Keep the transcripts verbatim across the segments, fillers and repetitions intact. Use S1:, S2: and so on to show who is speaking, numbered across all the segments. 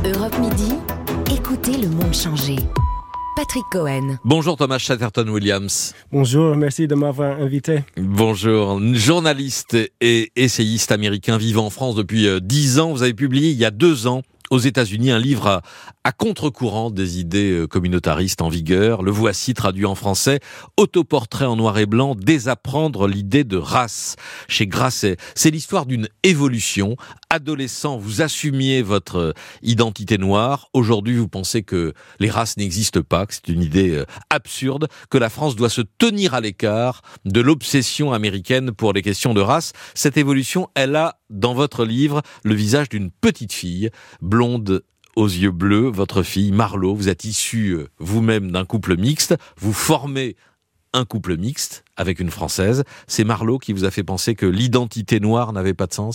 S1: Europe Midi, écoutez le monde changer. Patrick Cohen.
S2: Bonjour Thomas Chatterton-Williams.
S3: Bonjour, merci de m'avoir invité.
S2: Bonjour, journaliste et essayiste américain vivant en France depuis dix ans. Vous avez publié il y a deux ans aux États-Unis un livre à, à contre-courant des idées communautaristes en vigueur. Le voici traduit en français. Autoportrait en noir et blanc, désapprendre l'idée de race. Chez Grasset, c'est l'histoire d'une évolution. Adolescent, vous assumiez votre identité noire. Aujourd'hui, vous pensez que les races n'existent pas, que c'est une idée absurde, que la France doit se tenir à l'écart de l'obsession américaine pour les questions de race. Cette évolution, elle a, dans votre livre, le visage d'une petite fille, blonde aux yeux bleus. Votre fille, Marlo, vous êtes issue vous-même d'un couple mixte. Vous formez un couple mixte avec une Française. C'est Marlo qui vous a fait penser que l'identité noire n'avait pas de sens ?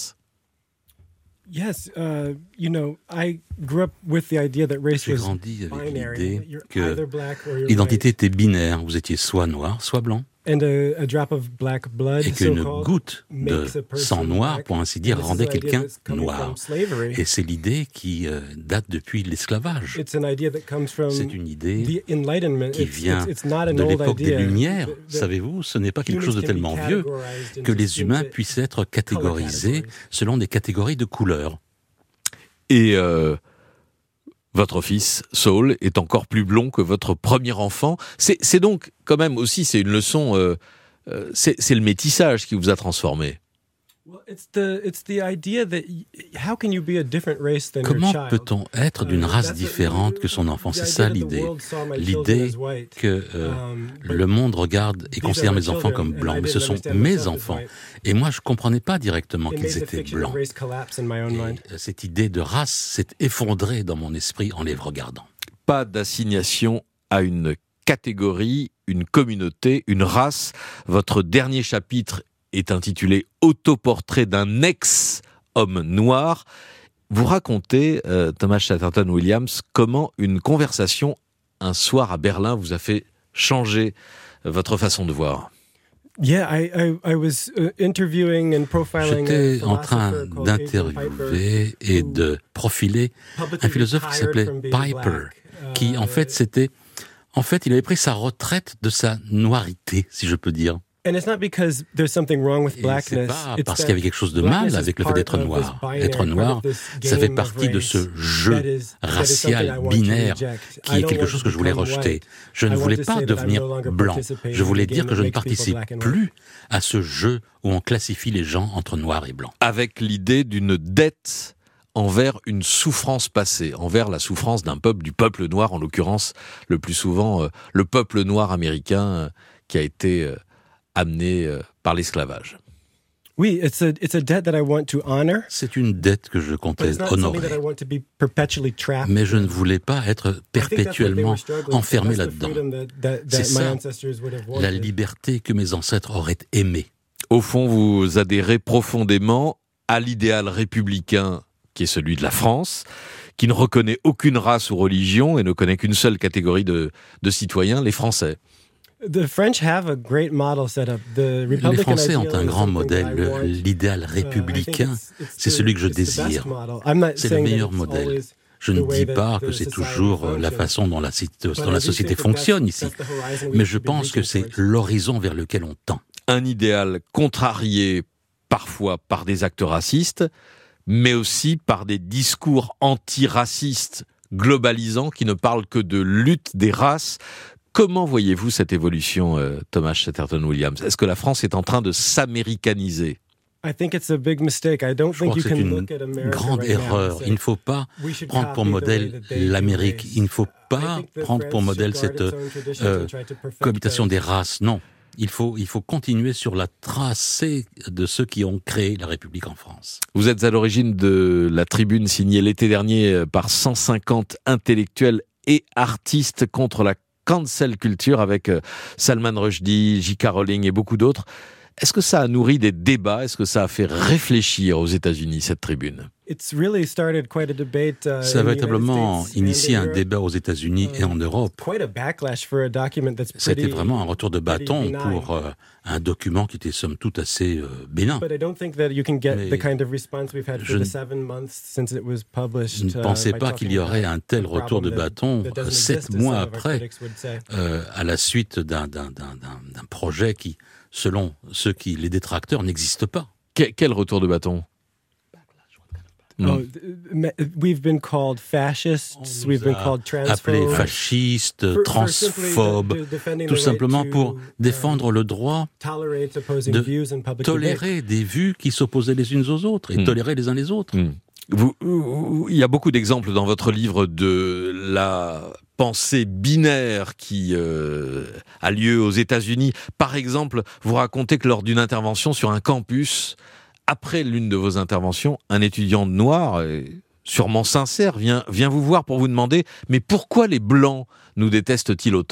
S3: Yes, uh, you know, I grew up with the idea that race
S4: J'ai
S3: was
S4: grandi avec
S3: binary.
S4: l'idée que
S3: Either black or you're
S4: l'identité
S3: white.
S4: était binaire. Vous étiez soit noir, soit blanc.
S3: And a, a drop of black blood,
S4: Et qu'une
S3: so-called,
S4: goutte
S3: makes a
S4: de
S3: person
S4: sang noir,
S3: black.
S4: pour ainsi dire,
S3: And this is
S4: rendait
S3: an idea
S4: quelqu'un
S3: that's coming
S4: noir.
S3: from slavery.
S4: Et c'est l'idée qui euh, date depuis l'esclavage.
S3: It's an idea that comes from
S4: C'est une idée
S3: the Enlightenment.
S4: qui
S3: It's,
S4: vient
S3: it's, it's not an
S4: de
S3: old
S4: l'époque des
S3: idea.
S4: Lumières.
S3: The- the
S4: Savez-vous, ce n'est pas quelque
S3: humans
S4: chose de
S3: can be
S4: tellement vieux
S3: categorized
S4: que
S3: into
S4: les humains
S3: distinct
S4: puissent être catégorisés
S3: categories.
S4: selon des catégories de couleurs.
S2: Et euh, votre fils, Saul, est encore plus blond que votre premier enfant. C'est, c'est donc, quand même aussi, c'est une leçon... Euh, euh, c'est, c'est le métissage qui vous a transformé.
S3: Well, it's the it's the idea that y- how can you be a different race than your
S4: Comment
S3: child?
S4: peut-on être d'une
S3: Uh,
S4: race
S3: that's
S4: différente
S3: the-
S4: que son enfant?
S3: the
S4: C'est
S3: idea
S4: ça
S3: that the
S4: l'idée.
S3: world saw my children
S4: L'idée
S3: as white.
S4: que euh,
S3: Um, but
S4: le monde regarde et
S3: these
S4: considère
S3: are my
S4: mes enfants comme
S3: children, and
S4: blancs,
S3: I
S4: mais ce
S3: didn't
S4: sont
S3: understand
S4: mes
S3: myself as
S4: enfants.
S3: white.
S4: Et moi, je ne comprenais pas directement
S3: It
S4: qu'ils
S3: made the
S4: étaient
S3: fiction of
S4: blancs.
S3: race collapse in my own
S4: Et
S3: mind.
S4: euh, cette idée de race s'est effondrée dans mon esprit en les regardant.
S2: Pas d'assignation à une catégorie, une communauté, une race. Votre dernier chapitre est intitulé « Autoportrait d'un ex-homme noir ». Vous racontez, euh, Thomas Chatterton-Williams, comment une conversation un soir à Berlin vous a fait changer votre façon de voir.
S3: Yeah, I, I, I was uh, interviewing and profiling a
S4: J'étais en train
S3: philosopher called Adrian
S4: d'interviewer
S3: Piper,
S4: et
S3: who
S4: de profiler
S3: publicly
S4: un philosophe qui
S3: retired
S4: s'appelait
S3: from being
S4: Piper,
S3: black.
S4: qui en
S3: Uh,
S4: fait c'était, en fait, il avait pris sa retraite de sa noirité, si je peux dire.
S3: And it's not because there's something wrong with
S4: Et c'est
S3: blackness.
S4: pas
S3: it's
S4: parce
S3: that
S4: qu'il y avait quelque chose de
S3: blackness
S4: mal
S3: is
S4: avec le fait
S3: part
S4: d'être
S3: of this
S4: noir.
S3: binary,
S4: Être
S3: part
S4: noir,
S3: of this
S4: ça fait
S3: game of
S4: partie de
S3: race
S4: ce
S3: that
S4: jeu
S3: is- that is something I
S4: racial,
S3: want to
S4: binaire,
S3: reject.
S4: qui
S3: I
S4: est
S3: don't
S4: quelque
S3: want
S4: chose
S3: to
S4: que je voulais
S3: become
S4: rejeter.
S3: white.
S4: Je ne
S3: I want
S4: voulais
S3: to
S4: pas
S3: say that I'm
S4: devenir
S3: no longer
S4: blanc.
S3: participating
S4: Je voulais
S3: in a
S4: dire
S3: game
S4: que je
S3: that
S4: ne
S3: makes people
S4: participe
S3: black and white.
S4: plus à ce jeu où on classifie les gens entre noir et blanc.
S2: Avec l'idée d'une dette envers une souffrance passée, envers la souffrance d'un peuple, du peuple noir, en l'occurrence, le plus souvent, euh, le peuple noir américain euh, qui a été euh, amené euh, par l'esclavage.
S3: Oui, it's a it's a debt that I want to honor,
S4: C'est une dette que je
S3: but
S4: comptais
S3: it's not something
S4: honorer.
S3: that I want to be perpetually trapped.
S4: Mais je ne voulais pas être
S3: I think that's what they
S4: perpétuellement
S3: were struggling for.
S4: enfermé
S3: That's the
S4: là-dedans.
S3: freedom that- that- that
S4: C'est
S3: my
S4: ça,
S3: ancestors would have
S4: La
S3: wanted.
S4: liberté que mes ancêtres auraient aimée.
S2: Au fond, vous adhérez profondément à l'idéal républicain qui est celui de la France, qui ne reconnaît aucune race ou religion et ne connaît qu'une seule catégorie de, de citoyens, les Français.
S3: The French have a great model set up. The
S4: Les
S3: Republican
S4: Français ont
S3: ideal
S4: un
S3: is
S4: grand
S3: something that
S4: modèle,
S3: I
S4: le-
S3: want.
S4: l'idéal
S3: Uh, I think
S4: républicain,
S3: it's- it's
S4: c'est
S3: the-
S4: celui que je
S3: it's the best
S4: désire.
S3: model. I'm not
S4: C'est le
S3: saying that
S4: meilleur
S3: it's
S4: modèle.
S3: always
S4: Je ne
S3: the way
S4: dis
S3: that
S4: pas
S3: the
S4: que c'est
S3: society
S4: toujours euh, la
S3: functions.
S4: façon dont la, cit-
S3: But
S4: dont
S3: I
S4: la
S3: do
S4: société
S3: think that
S4: fonctionne
S3: that's-
S4: ici.
S3: that's the horizon we
S4: Mais
S3: should
S4: je
S3: be
S4: pense que
S3: reaching
S4: c'est
S3: towards.
S4: l'horizon vers lequel on tend.
S2: Un idéal contrarié parfois par des actes racistes, mais aussi par des discours antiracistes globalisants qui ne parlent que de lutte des races. Comment voyez-vous cette évolution, euh, Thomas Chatterton-Williams ? Est-ce que la France est en train de s'américaniser ?
S3: I think it's a big mistake. I don't
S4: Je
S3: think
S4: crois
S3: you
S4: que c'est
S3: can
S4: une
S3: look at America
S4: grande
S3: right now and
S4: erreur.
S3: say,
S4: Il ne faut pas
S3: we should
S4: prendre pour
S3: copy the way
S4: modèle
S3: that they do
S4: l'Amérique.
S3: race.
S4: Il ne faut
S3: I
S4: pas
S3: think the
S4: prendre pour
S3: France
S4: modèle
S3: should guard
S4: cette
S3: its own traditions
S4: euh,
S3: and try to perfect
S4: cohabitation
S3: those.
S4: des races. Non. Il faut, il faut continuer sur la tracée de ceux qui ont créé la République en France.
S2: Vous êtes à l'origine de la tribune signée l'été dernier par cent cinquante intellectuels et artistes contre la cancel culture avec Salman Rushdie, J K Rowling et beaucoup d'autres. Est-ce que ça a nourri des débats? Est-ce que ça a fait réfléchir aux États-Unis, cette tribune?
S3: It's really started quite a debate, uh,
S4: Ça a
S3: in the
S4: véritablement
S3: United States
S4: initié
S3: and
S4: un
S3: in Europe.
S4: débat aux États-Unis et en Europe.
S3: Quite a backlash for a document that's
S4: C'était
S3: pretty,
S4: vraiment un retour de bâton
S3: pretty benign.
S4: pour euh, un document qui était somme toute assez euh, bénin.
S3: But I don't think that you can get
S4: Mais
S3: the kind of response we've had
S4: je
S3: for
S4: ne-
S3: the seven months since it was published.
S4: Je ne
S3: uh,
S4: pensais
S3: by
S4: pas
S3: talking
S4: qu'il y aurait
S3: about
S4: un tel
S3: a
S4: retour de
S3: problem that-
S4: bâton
S3: that
S4: euh,
S3: doesn't
S4: sept
S3: exist, as
S4: mois
S3: some of our
S4: après,
S3: critics would say.
S4: euh, à la suite d'un, d'un, d'un, d'un, d'un projet qui, selon ceux qui les détracteurs, n'existe pas.
S2: Que- Quel retour de bâton?
S3: Oh,
S2: Mm.
S3: th- ma- we've been called fascists,
S4: On
S3: we've
S4: nous
S3: been
S4: a
S3: called
S4: appelés
S3: transphobes.
S4: fascistes,
S3: For- for simply
S4: transphobes,
S3: de- de- defending
S4: tout
S3: the right
S4: simplement
S3: to,
S4: pour
S3: uh,
S4: défendre le droit
S3: tolerate opposing
S4: de
S3: views in public debate.
S4: tolérer des vues qui s'opposaient les unes aux autres et
S2: Mm.
S4: tolérer les uns les autres.
S2: Mm. Vous, vous- il y a beaucoup d'exemples dans votre livre de la pensée binaire qui euh, a lieu aux États-Unis. Par exemple, vous racontez que lors d'une intervention sur un campus, après l'une de vos interventions, un étudiant noir, et sûrement sincère, vient, vient vous voir pour vous demander « Mais pourquoi les Blancs nous détestent-ils autant ?»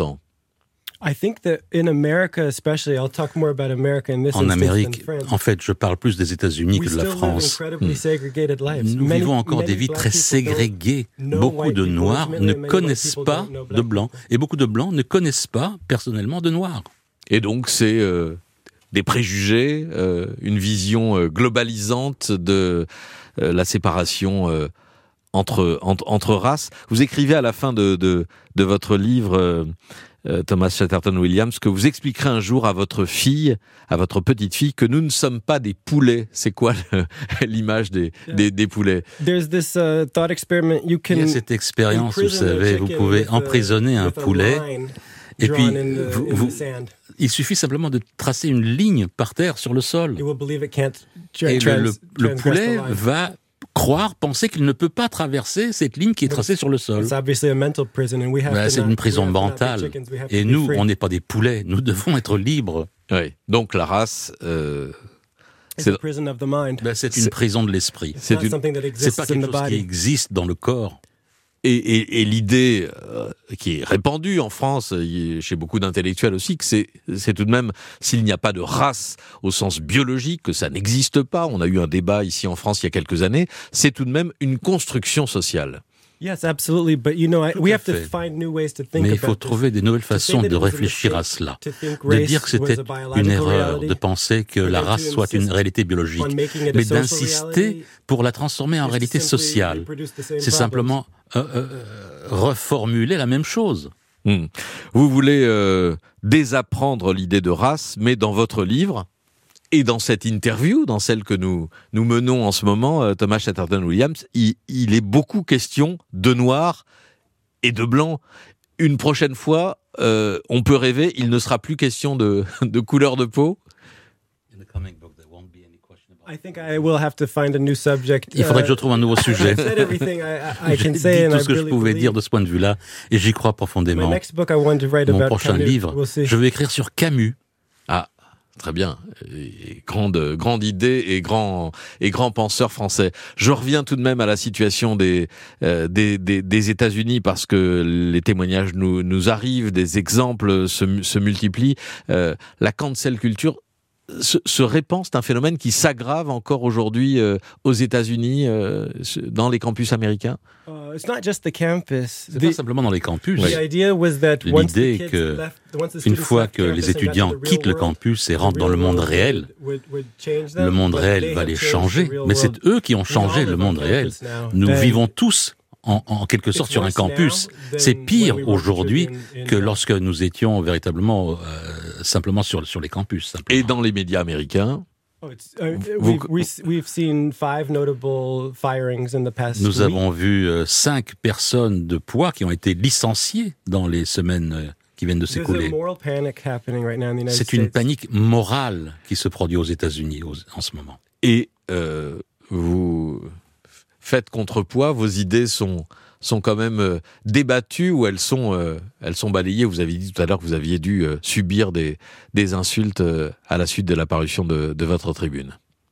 S3: I think that in America especially, I'll talk more about America in this
S4: En
S3: instance
S4: Amérique,
S3: than France.
S4: en fait, je parle plus des États-Unis
S3: We
S4: que de la
S3: still live
S4: France.
S3: incredibly segregated lives.
S4: Nous
S3: Many-
S4: vivons encore
S3: many
S4: des vies
S3: black
S4: très
S3: people don't
S4: ségrégées.
S3: know
S4: Beaucoup
S3: white
S4: de
S3: people.
S4: Noirs
S3: Ultimately,
S4: ne
S3: many white
S4: connaissent
S3: people
S4: pas
S3: don't know
S4: de
S3: black
S4: Blancs.
S3: people.
S4: Et beaucoup de Blancs ne connaissent pas personnellement de Noirs.
S2: Et donc, c'est euh, des préjugés, euh, une vision euh, globalisante de euh, la séparation euh, entre, entre, entre races. Vous écrivez à la fin de, de, de votre livre, euh, euh, Thomas Chatterton Williams, que vous expliquerez un jour à votre fille, à votre petite fille, que nous ne sommes pas des poulets. C'est quoi le- l'image des, des, des poulets?
S3: There's this uh, thought experiment you
S4: Il y a
S3: can
S4: cette expérience, vous
S3: imprison a
S4: savez, vous
S3: chicken
S4: pouvez
S3: with a-
S4: emprisonner un
S3: with a
S4: poulet.
S3: line
S4: Et puis,
S3: drawn in the-
S4: vous-
S3: in the
S4: vous-
S3: sand.
S4: Il suffit simplement de tracer une ligne par terre sur le sol.
S3: You will believe it can't tra-
S4: Et
S3: trans-
S4: le, le- le
S3: transgress
S4: poulet
S3: the line.
S4: va croire, penser qu'il ne peut pas traverser cette ligne qui est tracée sur le sol.
S3: It's obviously a mental prison, and we have
S4: Ben,
S3: to
S4: c'est
S3: not-
S4: une prison
S3: we have to not be
S4: mentale.
S3: chickens, we have to
S4: Et
S3: be
S4: nous,
S3: free.
S4: on n'est pas des poulets. Nous devons être libres.
S2: Oui. Donc la race, euh,
S3: It's
S2: c'est
S3: a prison of the mind.
S4: Ben, c'est
S2: C'est-
S4: une prison de l'esprit.
S3: It's
S2: c'est
S3: not
S2: une-
S3: something that
S4: C'est
S3: exists
S4: pas
S3: in
S4: quelque
S3: the
S4: chose qui
S3: body.
S4: existe dans le corps.
S2: Et, et, et l'idée euh, qui est répandue en France, et chez beaucoup d'intellectuels aussi, que c'est, c'est tout de même, s'il n'y a pas de race au sens biologique, que ça n'existe pas, on a eu un débat ici en France il y a quelques années, c'est tout de même une construction sociale.
S3: Yes, absolutely. But you know, I,
S4: Tout
S3: we
S4: à
S3: have to
S4: fait.
S3: find new ways to think
S4: Mais il
S3: about
S4: faut
S3: this.
S4: trouver des nouvelles
S3: To say
S4: façons
S3: that
S4: de
S3: it was a
S4: réfléchir à
S3: mistake
S4: cela.
S3: to think
S4: De
S3: race
S4: dire que
S3: was
S4: c'était
S3: a biological
S4: une erreur,
S3: reality,
S4: de penser que la
S3: but to
S4: race soit une
S3: insist
S4: réalité biologique,
S3: on making it a
S4: mais
S3: social
S4: d'insister
S3: reality
S4: pour la transformer en
S3: is to
S4: réalité
S3: simply
S4: sociale.
S3: reproduce the same
S4: C'est
S3: problems.
S4: simplement euh, euh, reformuler la même chose.
S2: Hmm. Vous voulez euh, désapprendre l'idée de race, mais dans votre livre, et dans cette interview, dans celle que nous, nous menons en ce moment, euh, Thomas Chatterton Williams, il, il est beaucoup question de noir et de blanc. Une prochaine fois, euh, on peut rêver, il ne sera plus question de, de couleur de peau.
S3: I think I will have to find a new subject.
S4: Il faudrait
S3: Uh,
S4: que je trouve un nouveau sujet.
S3: I've said everything I, I, I
S4: J'ai
S3: can
S4: dit
S3: say, and
S4: tout
S3: I
S4: ce que je
S3: really
S4: pouvais
S3: believe.
S4: dire de ce point de vue-là, et j'y crois
S3: My
S4: profondément.
S3: next book I want to write
S4: Mon
S3: about
S4: prochain
S3: Camus.
S4: livre,
S3: We'll see.
S4: je vais écrire sur Camus.
S2: Ah, très bien. Et grande, grande idée et grand, et grand penseur français. Je reviens tout de même à la situation des, euh, des, des, des États-Unis parce que les témoignages nous, nous arrivent, des exemples se, se multiplient. Euh, la cancel culture se, se répand, c'est un phénomène qui s'aggrave encore aujourd'hui euh, aux États-Unis, euh, dans les campus américains.
S3: Uh, it's not just the campus.
S4: C'est
S3: The,
S4: pas simplement dans les campus.
S3: the idea was that once the
S4: L'idée
S3: kids
S4: que
S3: left, once the
S4: Une
S3: students
S4: fois
S3: left
S4: que
S3: campus
S4: les
S3: and got to
S4: étudiants
S3: the real
S4: quittent le
S3: world,
S4: campus et
S3: the
S4: rentrent dans
S3: real
S4: le monde
S3: world
S4: réel,
S3: would- would change them,
S4: le monde
S3: but
S4: réel
S3: they
S4: va
S3: have
S4: les
S3: changed
S4: changer.
S3: the real
S4: Mais c'est
S3: world.
S4: eux qui ont
S3: We
S4: changé
S3: all
S4: le
S3: live on
S4: monde réel.
S3: campus now.
S4: Nous
S3: And
S4: vivons tous en, en quelque sorte
S3: it's
S4: sur un
S3: worse
S4: campus.
S3: now
S4: C'est
S3: than
S4: pire
S3: when we were
S4: aujourd'hui
S3: teachers in- in-
S4: que lorsque nous étions véritablement euh, simplement sur, sur les campus. simplement.
S2: Et dans les médias américains,
S3: Oh, it's, uh,
S2: Vous-
S3: we've, we've, we've seen five notable firings in the past
S4: Nous
S3: week.
S4: avons vu euh, cinq personnes de poids qui ont été licenciées dans les semaines euh, qui viennent de
S3: There's a
S4: s'écouler.
S3: moral panic happening right now in the United
S4: C'est une
S3: States.
S4: panique morale qui se produit aux États-Unis aux- en ce moment.
S2: et euh, vous faites contrepoids, vos idées sont sont quand même euh, débattues ou elles sont euh, elles sont balayées. Vous avez dit tout à l'heure que vous aviez dû euh, subir des des insultes euh, à la suite de la parution de, de votre tribune.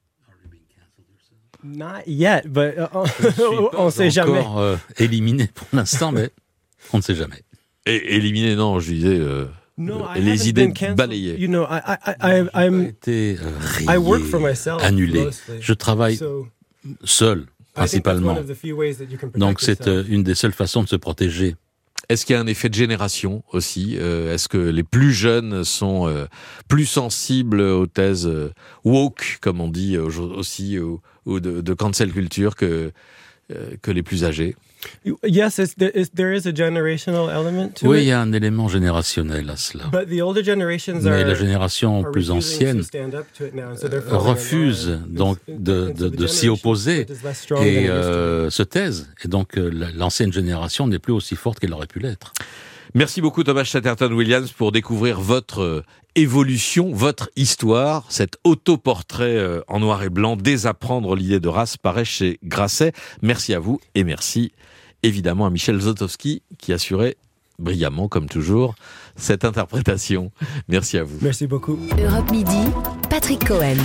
S3: Not yet, but uh,
S4: Je suis pas
S3: on sait jamais.
S4: encore euh, éliminé pour l'instant, mais on ne sait jamais.
S2: Et éliminé, non, je disais, euh,
S3: No, I
S2: les
S3: haven't
S2: idées
S3: been canceled.
S2: balayées.
S3: You know, I, I, I,
S4: J'ai
S3: I'm.
S4: pas été euh, rayé,
S3: I work for myself
S4: annulé.
S3: mostly.
S4: Je travaille
S3: So,
S4: seul,
S3: I think that's
S4: principalement.
S3: one of the few ways that you can protect
S4: Donc c'est euh,
S3: yourself.
S4: une des seules façons de se protéger.
S2: Est-ce qu'il y a un effet de génération aussi? euh, Est-ce que les plus jeunes sont euh, plus sensibles aux thèses euh, woke, comme on dit euh, aussi, ou, ou de, de cancel culture que, euh, que les plus âgés?
S3: Yes, it's, there, is, there is a generational element to
S4: Oui, il
S3: it.
S4: y a un élément générationnel à cela.
S3: But the older generations
S4: Mais
S3: are,
S4: la génération
S3: are
S4: plus
S3: refusing
S4: ancienne
S3: to stand up to it now, and so they're falling in
S4: refuse
S3: line.
S4: donc
S3: It's-
S4: de,
S3: and so
S4: de,
S3: the
S4: de s'y
S3: generation
S4: opposer
S3: split is less strong than
S4: et
S3: it used to be.
S4: euh, se taise. Et donc euh, la- l'ancienne génération n'est plus aussi forte qu'elle aurait pu l'être.
S2: Merci beaucoup Thomas Chatterton-Williams pour découvrir votre euh, évolution, votre histoire, cet autoportrait euh, en noir et blanc, Désapprendre l'idée de race, paraît chez Grasset. Merci à vous et merci évidemment à Michel Zotowski qui assurait brillamment, comme toujours, cette interprétation. Merci à vous.
S3: Merci beaucoup.
S1: Europe Midi, Patrick Cohen.